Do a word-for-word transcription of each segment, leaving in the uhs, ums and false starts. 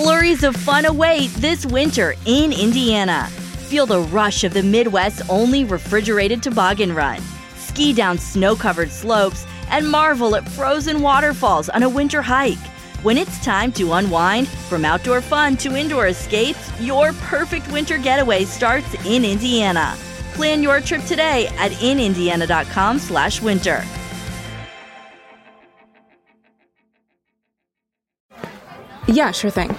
Flurries of fun await this winter in Indiana. Feel the rush of the Midwest's only refrigerated toboggan run. Ski down snow-covered slopes and marvel at frozen waterfalls on a winter hike. When it's time to unwind, from outdoor fun to indoor escapes, your perfect winter getaway starts in Indiana. Plan your trip today at in indiana dot com slash winter. Yeah, sure thing.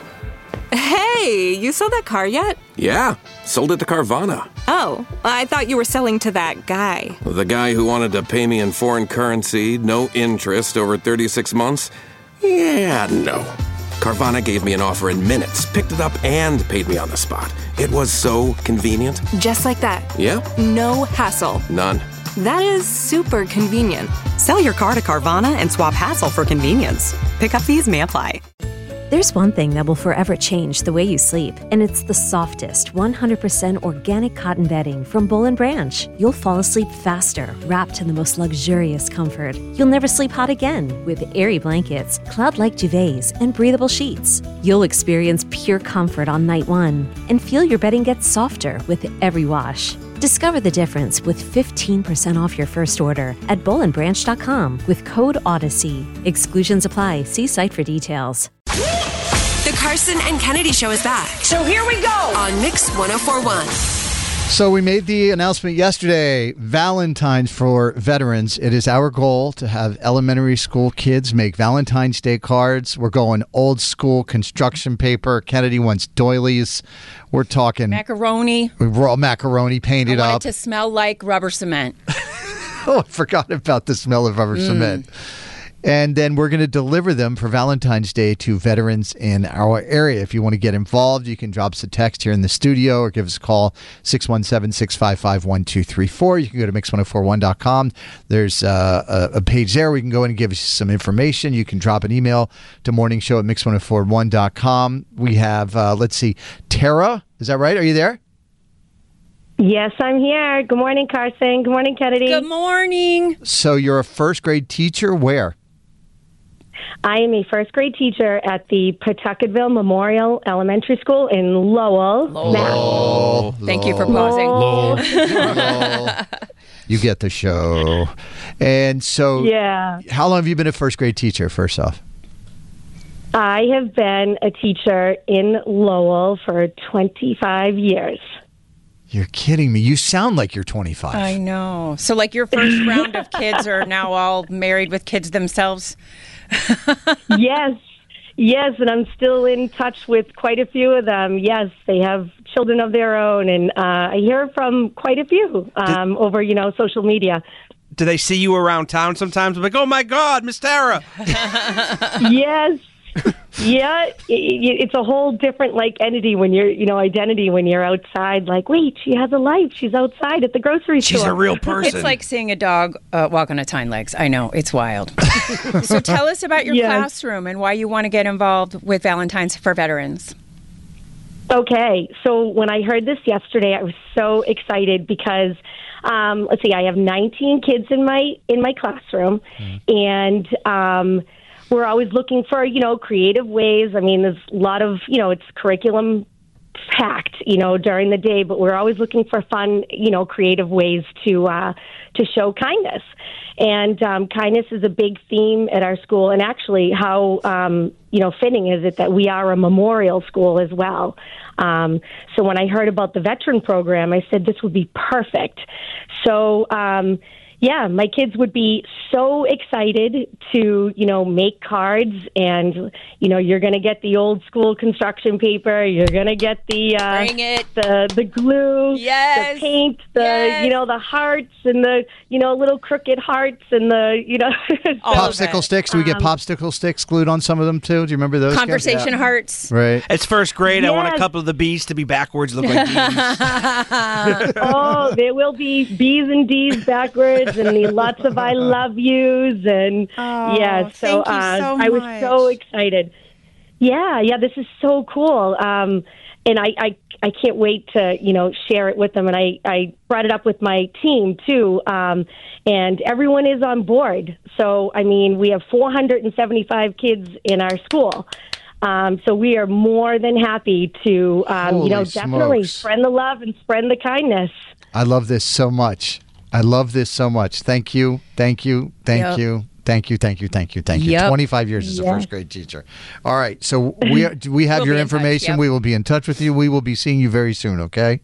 Hey, you sold that car yet? Yeah, sold it to Carvana. Oh, I thought you were selling to that guy. The guy who wanted to pay me in foreign currency, no interest, over thirty-six months? Yeah, no. Carvana gave me an offer in minutes, picked it up, and paid me on the spot. It was so convenient. Just like that. Yeah? No hassle. None. That is super convenient. Sell your car to Carvana and swap hassle for convenience. Pickup fees may apply. There's one thing that will forever change the way you sleep, and it's the softest, one hundred percent organic cotton bedding from Boll and Branch. You'll fall asleep faster, wrapped in the most luxurious comfort. You'll never sleep hot again with airy blankets, cloud-like duvets, and breathable sheets. You'll experience pure comfort on night one and feel your bedding get softer with every wash. Discover the difference with fifteen percent off your first order at boll and branch dot com with code Odyssey. Exclusions apply. See site for details. The Carson and Kennedy Show is back. So here we go on Mix one oh four point one. So we made the announcement yesterday, Valentine's for veterans. It is our goal to have elementary school kids make Valentine's Day cards. We're going old school construction paper. Kennedy wants doilies. We're talking macaroni. Raw macaroni painted I want up. it to smell like rubber cement. Oh, I forgot about the smell of rubber mm. cement. And then we're going to deliver them for Valentine's Day to veterans in our area. If you want to get involved, you can drop us a text here in the studio or give us a call, six one seven, six five five, one two three four. You can go to mix one oh four one dot com. There's uh, a, a page there where you can go in and give us some information. You can drop an email to morningshow at mix one oh four one dot com. We have, uh, let's see, Tara. Is that right? Are you there? Yes, I'm here. Good morning, Carson. Good morning, Kennedy. Good morning. So you're a first grade teacher. Where? I am a first grade teacher at the Pawtucketville Memorial Elementary School in Lowell. Lowell. Mass. Lowell. Thank you for pausing. Lowell. Lowell. You get the show. And so, yeah. How long have you been a first grade teacher, first off? I have been a teacher in Lowell for twenty-five years. You're kidding me. You sound like you're twenty-five. I know. So like your first round of kids are now all married with kids themselves? Yes. Yes, and I'm still in touch with quite a few of them. Yes, they have children of their own, and uh, I hear from quite a few um, Did- over, you know, social media. Do they see you around town sometimes? I'm like, oh, my God, Miss Tara. Yes. Yeah, it, it's a whole different, like, entity when you're, you know, identity when you're outside. Like, wait, she has a life. She's outside at the grocery She's store. She's a real person. It's like seeing a dog uh, walk on its hind legs. I know. It's wild. So tell us about your yes. classroom and why you want to get involved with Valentine's for Veterans. Okay. So when I heard this yesterday, I was so excited because Um, let's see, I have nineteen kids in my in my classroom, mm. and um, we're always looking for, you know, creative ways. I mean, there's a lot of, you know, it's curriculum packed, you know, during the day, but we're always looking for fun, you know, creative ways to uh, to show kindness. And um, kindness is a big theme at our school, and actually how, um, you know, fitting is it that we are a memorial school as well. Um, so when I heard about the veteran program, I said this would be perfect. So, um, yeah, my kids would be so excited to, you know, make cards, and, you know, you're going to get the old school construction paper. You're going to get the, uh, Bring it. the, the glue, yes. the paint, the, yes. you know, the hearts and the, you know, little crooked hearts and the, you know. so, popsicle sticks. Do we get um, popsicle sticks glued on some of them too? Do you remember those? Conversation yeah. hearts. Right. It's first grade. Yes. I want a couple of the B's to be backwards, look like D's. Oh, there will be B's and D's backwards. And the lots of I love yous, and oh, yeah, so, uh, so I was so excited. Yeah, yeah, this is so cool, um, and I, I, I can't wait to, you know, share it with them. And I, I brought it up with my team too, um, and everyone is on board. So, I mean, we have four hundred seventy-five kids in our school. Um, so we are more than happy to, um, you know, Holy definitely smokes. spread the love and spread the kindness. I love this so much. I love this so much. Thank you. Thank you. Thank Yep. you. Thank you. Thank you. Thank you. Thank you. Yep. twenty-five years as a Yes. first grade teacher. All right. So we are, we have We'll your be in touch, information. yep. We will be in touch with you. We will be seeing you very soon. Okay.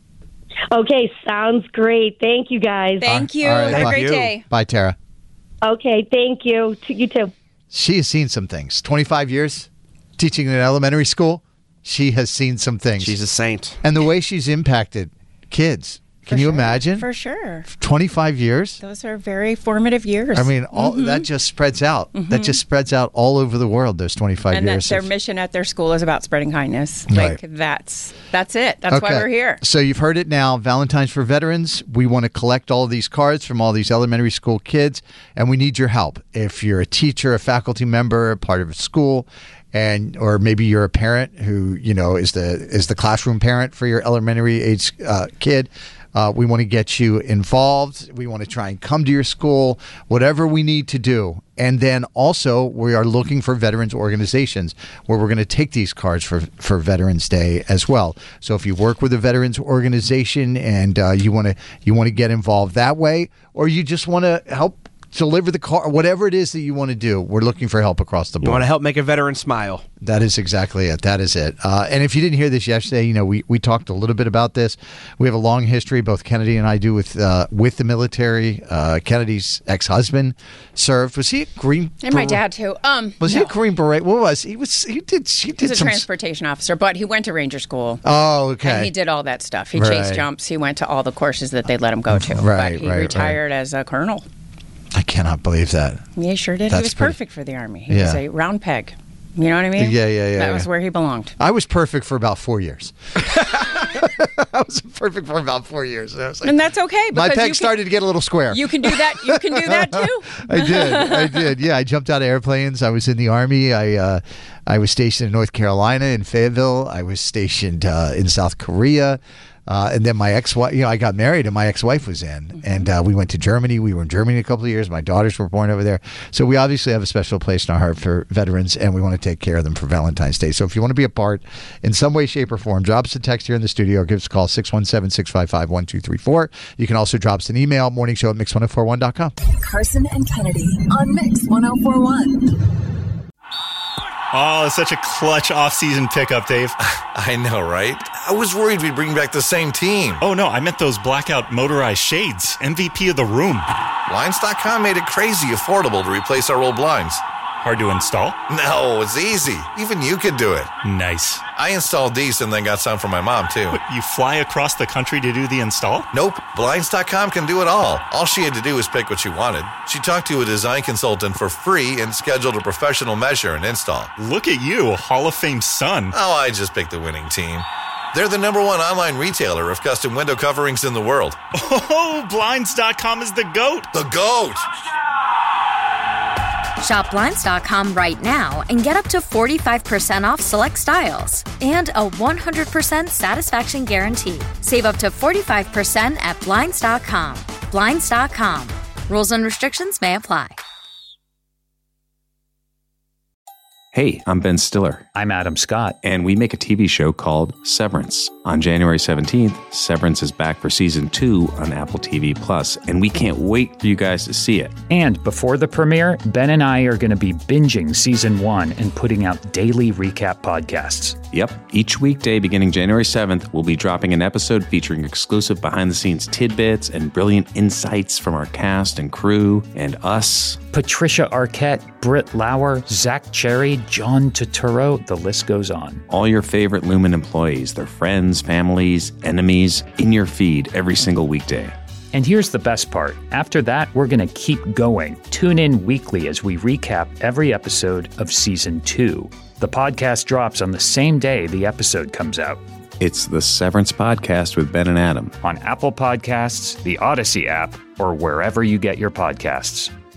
Okay, sounds great. Thank you, guys. Thank you. All right, Have a bye. great you. day. Bye, Tara. Okay, thank you. To you too. She has seen some things. twenty-five years teaching in elementary school. She has seen some things. She's a saint. and the way she's impacted kids. Can For you sure. imagine? For sure. twenty-five years? Those are very formative years. I mean, all that just spreads out. That just spreads out all over the world, those twenty-five and that years. their of- mission at their school is about spreading kindness. Right. Like that's that's it. That's why Okay. we're here. So you've heard it now. Valentine's for Veterans. We want to collect all of these cards from all these elementary school kids, and we need your help. If you're a teacher, a faculty member, a part of a school, and or maybe you're a parent who you know is the is the classroom parent for your elementary age uh, kid. Uh, we want to get you involved. We want to try and come to your school, whatever we need to do. And then also, we are looking for veterans organizations where we're going to take these cards for, for Veterans Day as well. So if you work with a veterans organization and uh, you want to you want to get involved that way, or you just want to help deliver the car, whatever it is that you want to do, we're looking for help across the board. You want to help make a veteran smile. That is exactly it. That is it. Uh, and if you didn't hear this yesterday, you know, we, we talked a little bit about this. We have a long history, both Kennedy and I do, with uh, with the military. Uh, Kennedy's ex-husband served. Was he a Green And my Beret? dad too. Um Was no. he a Green Beret? What was he? Was he did he did He's a some? transportation officer, but he went to Ranger School. Oh, okay. And he did all that stuff. He Right. chased jumps. He went to all the courses that they let him go to. Right, but he right, retired as a colonel. I cannot believe that. Yeah, he sure did. That's he was pretty- perfect for the Army. He was Yeah. a round peg. You know what I mean? Yeah, yeah, yeah, That yeah. was where he belonged. I was perfect for about four years. I was perfect for about four years. I was like, And that's okay. my because peg you can- started to get a little square. You can do that. You can do that too. I did. I did. Yeah, I jumped out of airplanes. I was in the Army. I uh, I was stationed in North Carolina in Fayetteville. I was stationed uh, in South Korea. Uh, and then my ex-wife, you know, I got married and my ex-wife was in. And uh, we went to Germany. We were in Germany a couple of years. My daughters were born over there. So we obviously have a special place in our heart for veterans, and we want to take care of them for Valentine's Day. So if you want to be a part in some way, shape, or form, drop us a text here in the studio or give us a call, six one seven, six five five, one two three four. You can also drop us an email, morningshow at mix ten forty-one dot com. Carson and Kennedy on Mix ten forty-one. Oh, it's such a clutch off-season pickup, Dave. I know, right? I was worried we'd bring back the same team. Oh, no, I meant those blackout motorized shades. M V P of the room. Blinds dot com made it crazy affordable to replace our old blinds. Hard to install? No, it's easy. Even you could do it. Nice. I installed these and then got some for my mom, too. What, you fly across the country to do the install? Nope. Blinds dot com can do it all. All she had to do was pick what she wanted. She talked to a design consultant for free and scheduled a professional measure and install. Look at you, Hall of Fame son. Oh, I just picked the winning team. They're the number one online retailer of custom window coverings in the world. Oh, Blinds dot com is the GOAT. The GOAT! Shop Blinds dot com right now and get up to forty-five percent off select styles and a one hundred percent satisfaction guarantee. Save up to forty-five percent at Blinds dot com. Blinds dot com. Rules and restrictions may apply. Hey, I'm Ben Stiller. I'm Adam Scott. And we make a T V show called Severance. On January seventeenth, Severance is back for season two on Apple T V Plus, and we can't wait for you guys to see it. And before the premiere, Ben and I are going to be binging season one and putting out daily recap podcasts. Yep. Each weekday beginning January seventh, we'll be dropping an episode featuring exclusive behind-the-scenes tidbits and brilliant insights from our cast and crew and us. Patricia Arquette, Britt Lauer, Zach Cherry, John Turturro, the list goes on. All your favorite Lumen employees, their friends, families, enemies, in your feed every single weekday. And here's the best part. After that, we're going to keep going. Tune in weekly as we recap every episode of season two. The podcast drops on the same day the episode comes out. It's the Severance Podcast with Ben and Adam. On Apple Podcasts, the Odyssey app, or wherever you get your podcasts.